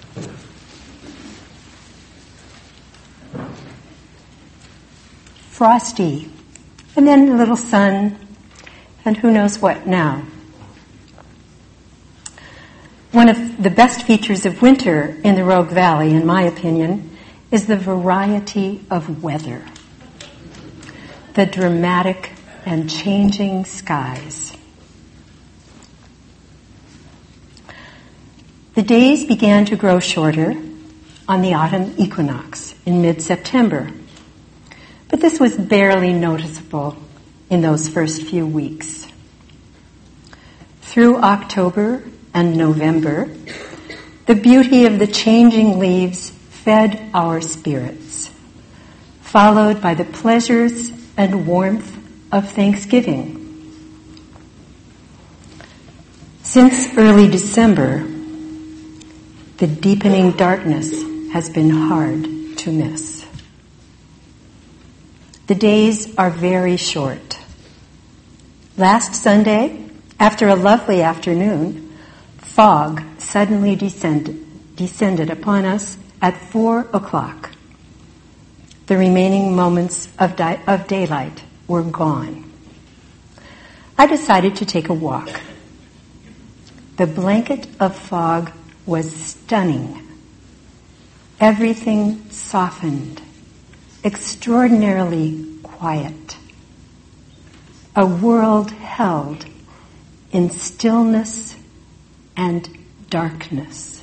Frosty, and then a little sun, and who knows what now. One of the best features of winter in the Rogue Valley, in my opinion, is the variety of weather. The dramatic and changing skies. The days began to grow shorter on the autumn equinox in mid-September, but this was barely noticeable in those first few weeks. Through October and November, the beauty of the changing leaves fed our spirits, followed by the pleasures and warmth of Thanksgiving. Since early December, the deepening darkness has been hard to miss. The days are very short. Last Sunday, after a lovely afternoon, fog suddenly descended upon us at 4 o'clock. The remaining moments of daylight were gone. I decided to take a walk. The blanket of fog was stunning. Everything softened, extraordinarily quiet. A world held in stillness and darkness.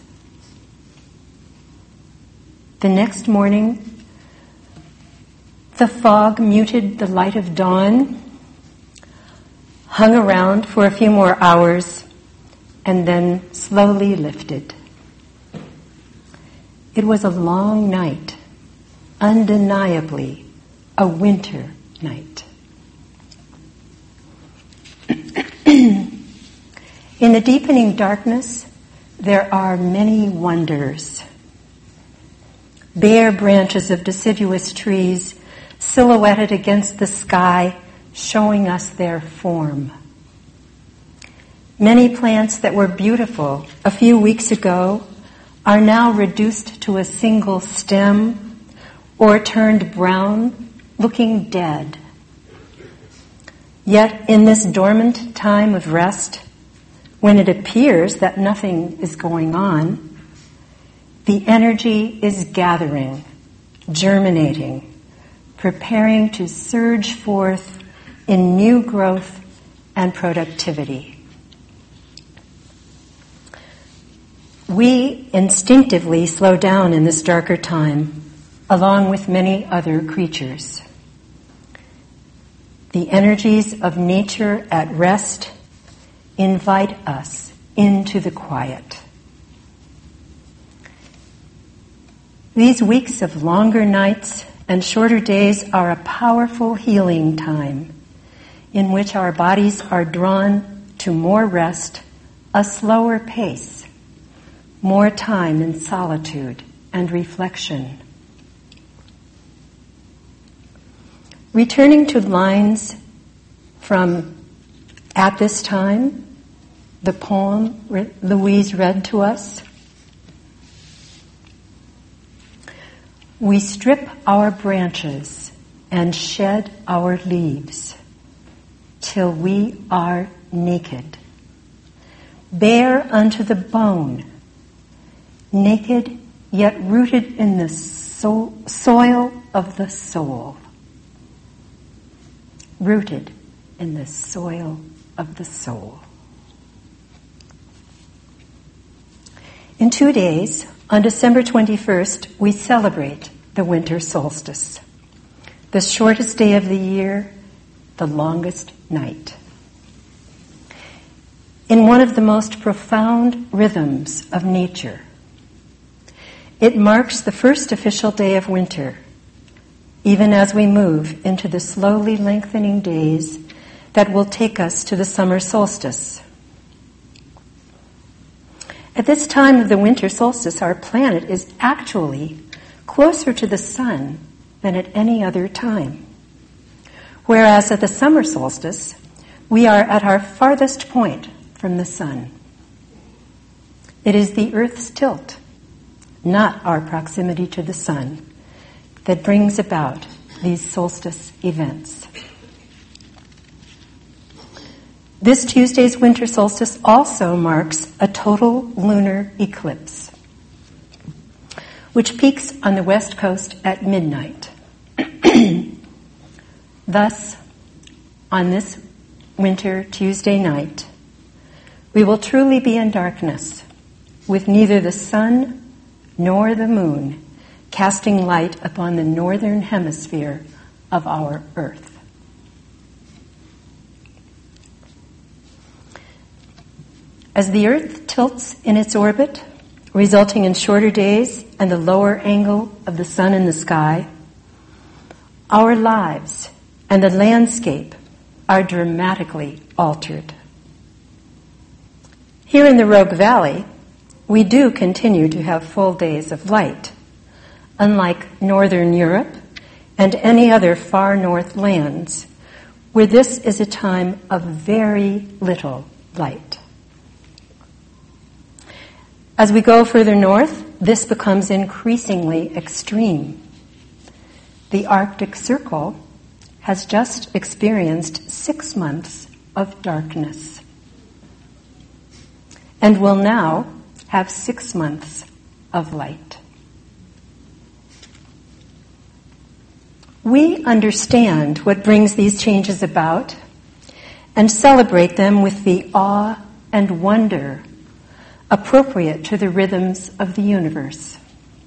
The next morning, the fog muted the light of dawn, hung around for a few more hours, and then slowly lifted. It was a long night, undeniably a winter night. In the deepening darkness, there are many wonders. Bare branches of deciduous trees silhouetted against the sky, showing us their form. Many plants that were beautiful a few weeks ago are now reduced to a single stem or turned brown, looking dead. Yet in this dormant time of rest, when it appears that nothing is going on, the energy is gathering, germinating, preparing to surge forth in new growth and productivity. We instinctively slow down in this darker time, along with many other creatures. The energies of nature at rest invite us into the quiet. These weeks of longer nights and shorter days are a powerful healing time in which our bodies are drawn to more rest, a slower pace, more time in solitude and reflection. Returning to lines from At This Time, the poem Louise read to us. We strip our branches and shed our leaves till we are naked, bare unto the bone, naked yet rooted in the soil of the soul. Rooted in the soil of the soul. In 2 days, on December 21st, we celebrate the winter solstice, the shortest day of the year, the longest night. In one of the most profound rhythms of nature, it marks the first official day of winter, even as we move into the slowly lengthening days that will take us to the summer solstice. At this time of the winter solstice, our planet is actually closer to the sun than at any other time. Whereas at the summer solstice, we are at our farthest point from the sun. It is the Earth's tilt, not our proximity to the sun, that brings about these solstice events. This Tuesday's winter solstice also marks a total lunar eclipse, which peaks on the west coast at midnight. Thus, on this winter Tuesday night, we will truly be in darkness, with neither the sun nor the moon casting light upon the northern hemisphere of our Earth. As the Earth tilts in its orbit, resulting in shorter days and the lower angle of the sun in the sky, our lives and the landscape are dramatically altered. Here in the Rogue Valley, we do continue to have full days of light, unlike Northern Europe and any other far north lands, where this is a time of very little light. As we go further north, this becomes increasingly extreme. The Arctic Circle has just experienced 6 months of darkness and will now have 6 months of light. We understand what brings these changes about and celebrate them with the awe and wonder appropriate to the rhythms of the universe.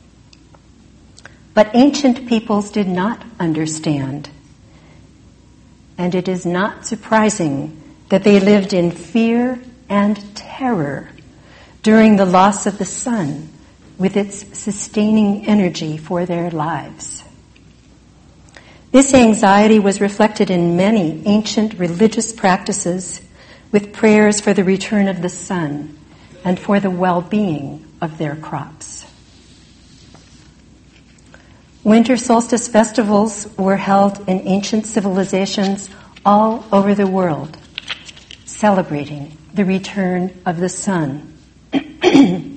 But ancient peoples did not understand, and it is not surprising that they lived in fear and terror during the loss of the sun with its sustaining energy for their lives. This anxiety was reflected in many ancient religious practices with prayers for the return of the sun and for the well-being of their crops. Winter solstice festivals were held in ancient civilizations all over the world, celebrating the return of the sun. The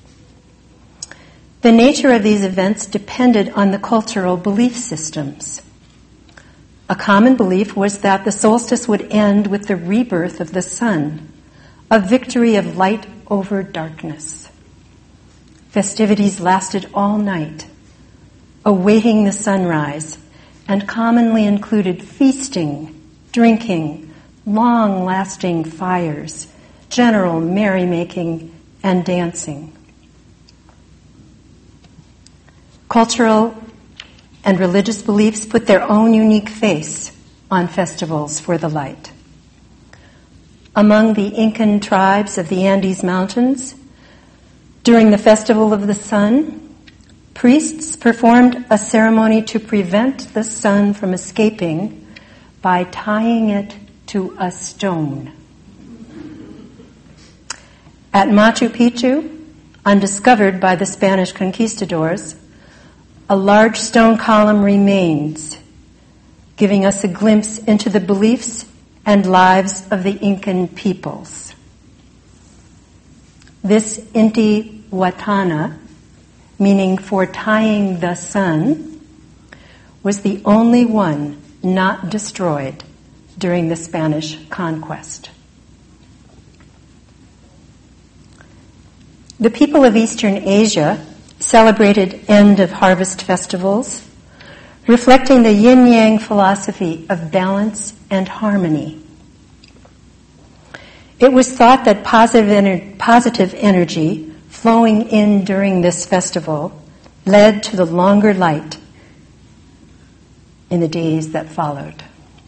nature of these events depended on the cultural belief systems. A common belief was that the solstice would end with the rebirth of the sun, a victory of light over darkness. Festivities lasted all night, awaiting the sunrise, and commonly included feasting, drinking, long-lasting fires, general merrymaking, and dancing. Cultural and religious beliefs put their own unique face on festivals for the light. Among the Incan tribes of the Andes Mountains, during the Festival of the Sun, priests performed a ceremony to prevent the sun from escaping by tying it to a stone. At Machu Picchu, undiscovered by the Spanish conquistadors, a large stone column remains, giving us a glimpse into the beliefs and lives of the Incan peoples. This Intihuatana, meaning for tying the sun, was the only one not destroyed during the Spanish conquest. The people of Eastern Asia celebrated end-of-harvest festivals, reflecting the yin-yang philosophy of balance and harmony. It was thought that positive energy flowing in during this festival led to the longer light in the days that followed.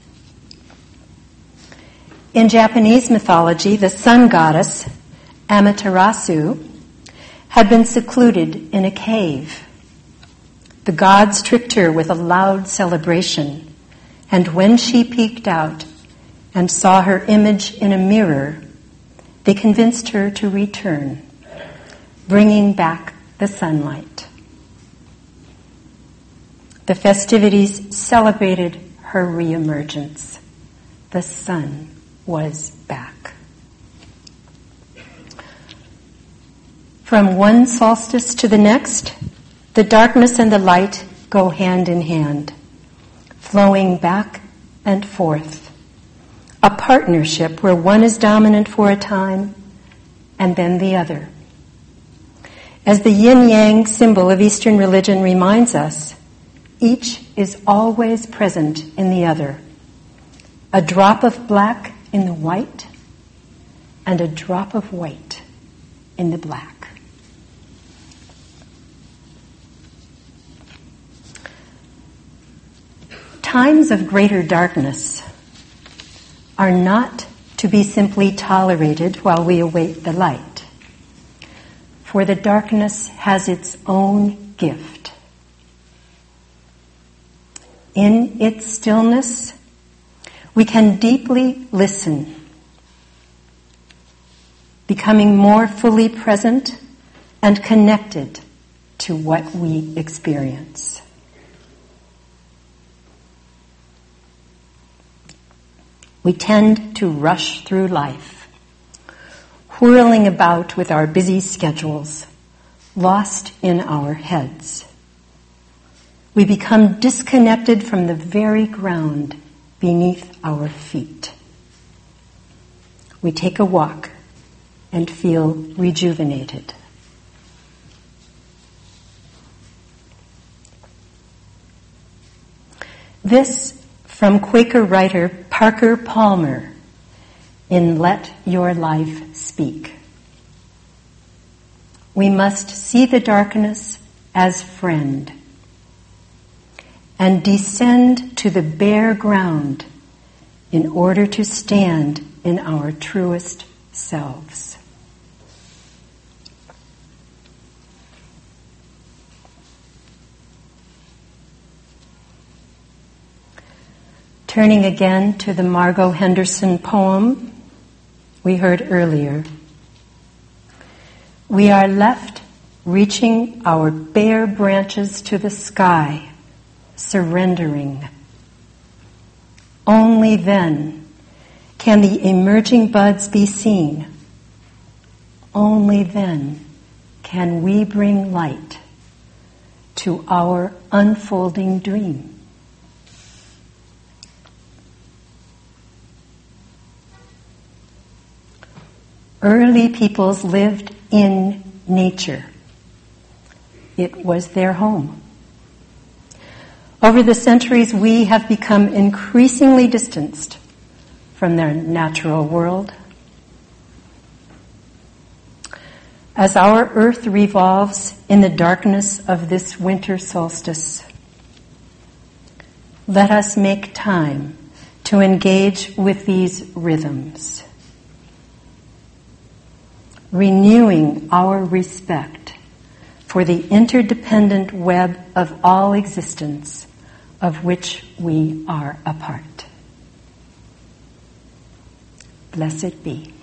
In Japanese mythology, the sun goddess, Amaterasu, had been secluded in a cave. The gods tricked her with a loud celebration, and when she peeked out and saw her image in a mirror, they convinced her to return, bringing back the sunlight. The festivities celebrated her reemergence. The sun was back. From one solstice to the next, the darkness and the light go hand in hand, flowing back and forth. A partnership where one is dominant for a time and then the other. As the yin-yang symbol of Eastern religion reminds us, each is always present in the other. A drop of black in the white and a drop of white in the black. Times of greater darkness are not to be simply tolerated while we await the light, for the darkness has its own gift. In its stillness, we can deeply listen, becoming more fully present and connected to what we experience. We tend to rush through life, whirling about with our busy schedules, lost in our heads. We become disconnected from the very ground beneath our feet. We take a walk and feel rejuvenated. This from Quaker writer Parker Palmer in Let Your Life Speak. We must see the darkness as friend and descend to the bare ground in order to stand in our truest selves. Turning again to the Margot Henderson poem we heard earlier, we are left reaching our bare branches to the sky, surrendering. Only then can the emerging buds be seen. Only then can we bring light to our unfolding dream. Early peoples lived in nature. It was their home. Over the centuries, we have become increasingly distanced from their natural world. As our earth revolves in the darkness of this winter solstice, let us make time to engage with these rhythms, renewing our respect for the interdependent web of all existence of which we are a part. Blessed be.